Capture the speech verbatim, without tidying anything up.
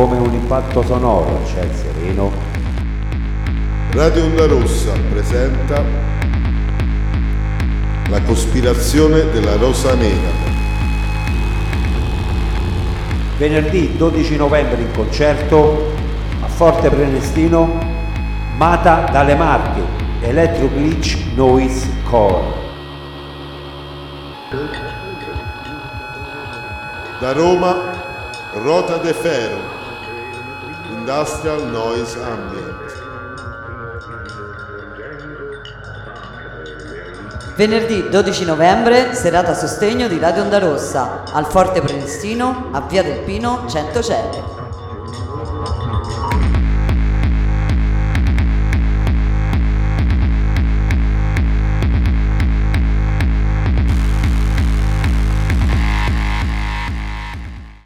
come un impatto sonoro c'è il sereno. Radio Onda Rossa presenta La cospirazione della Rosa Nera. Venerdì dodici novembre in concerto a Forte Prenestino, Mata dalle Marche, Electro Glitch Noise Core. Da Roma, Rota de Ferro, Industrial Noise Ambient. Venerdì dodici novembre, serata a sostegno di Radio Onda Rossa, al Forte Prenestino, a Via del Pino, cento Celle.